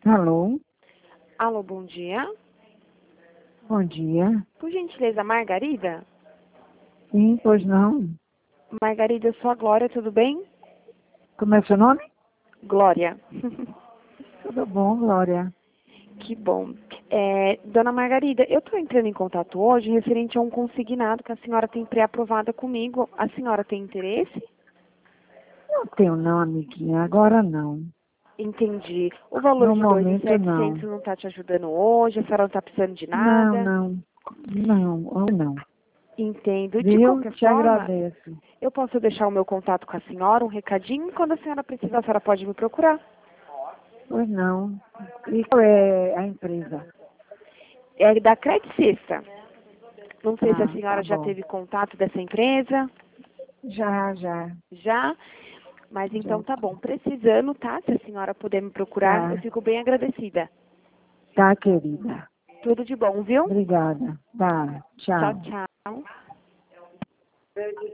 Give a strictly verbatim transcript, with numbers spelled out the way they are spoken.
Alô? Alô, bom dia. Bom dia. Por gentileza, Margarida? Sim, pois não. Margarida, eu sou a Glória, tudo bem? Como é seu nome? Glória. Tudo bom, Glória. Que bom. É, dona Margarida, eu estou entrando em contato hoje referente a um consignado que a senhora tem pré-aprovada comigo. A senhora tem interesse? Não tenho não, amiguinha. Agora não. Entendi. O valor No de dois mil e momento, não. setecentos não está te ajudando hoje? A senhora não está precisando de Não, nada? não. Não, ou não. Entendo. De Viu? qualquer Te forma, agradeço. eu posso deixar o meu contato com a senhora, um recadinho. Quando a senhora precisar, a senhora pode me procurar. Pois não. E qual é a empresa? É da Credicista. Não sei se a Ah, senhora tá já bom. teve contato dessa empresa. Já, já. Já? Mas Já. então tá bom. Precisando, tá? Se a senhora puder me procurar, eu Tá. fico bem agradecida. Tá, querida. Tudo de bom, viu? Obrigada. Tá. Tchau, Tchau. tchau.